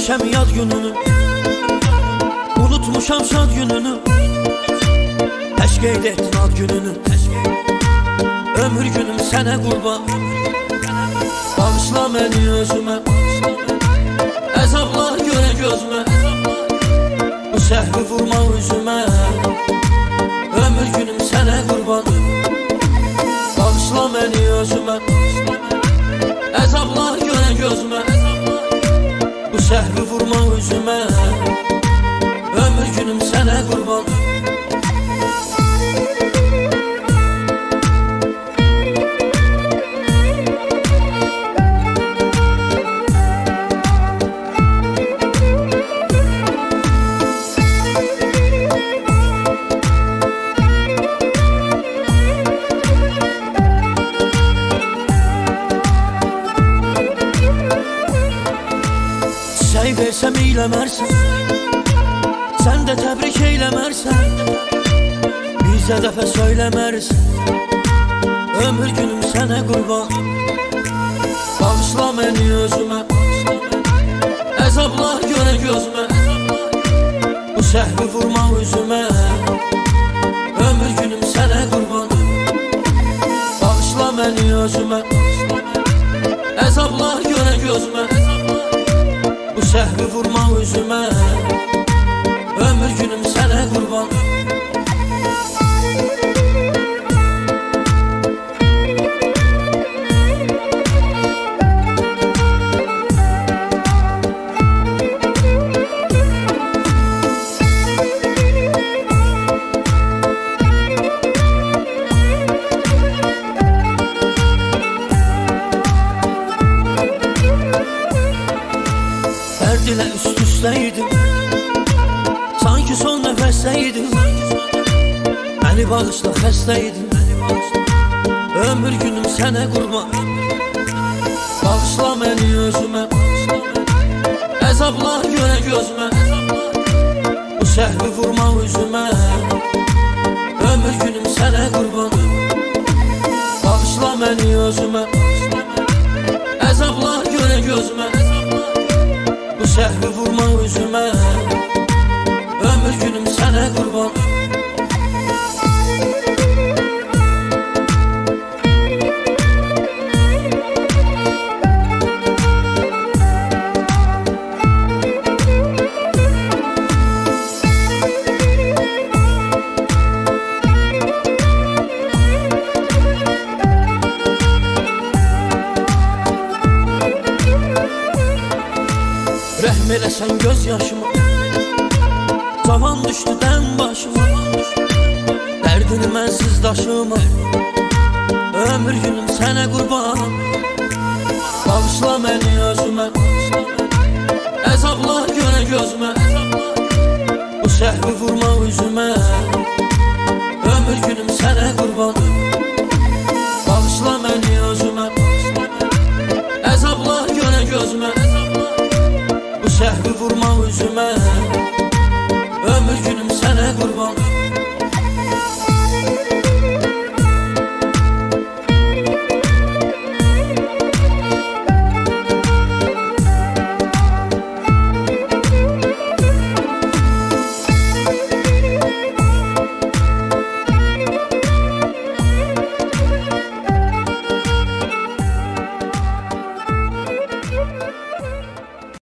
Görməmişəm yad gününü, unutmuşam şad gününü. Təş qeyd etdin ad gününü, ömür günüm sənə qurban. Bağışla məni özümə, əzablar görə gözümə. Bu səhvi vurma üzümə, ömür günüm sənə qurban. Bağışla məni özümə, əzablar görə gözümə. Bu səhvi vurma üzümə, ömür günüm sənə qurban. Çiçək versəm eyləmərsən, sən də təbrik eyləmərsən. Bizə dəfə söyləmərsən, ömür günüm sənə qurban. Bağışla məni özümə, əzablar görə gözümə. Bu səhvi vurma üzümə, ömür günüm sənə qurban. Bağışla məni özümə, əzablar görə gözümə. Bu səhvi vurma üzümə, ömür günüm sənə qurban. Dərdilə üst-üstəydim, sanki son nəfəsdəydim. Məni bağışla xəstəydim, ömür günüm sənə qurban. Bağışla məni özümə, əzablar görə gözümə. Bu səhvi vurma üzümə, ömür günüm sənə qurban. Bağışla məni özümə, əzablar görə gözümə. Bu səhvi vurma üzümə, ömür günüm sənə qurban. Rəhm eləsən göz yaşıma, cavan düşdü dən başıma. Dərdini mənsiz daşıma, ömür günüm sənə qurban. Bağışla məni özümə, əzablar görə gözümə. Bu səhvi vurma üzümə, ömür günüm sənə qurban. Bağışla məni özümə, əzablar görə gözümə. Bu səhvi vurma üzümə, ömür günüm sənə qurban.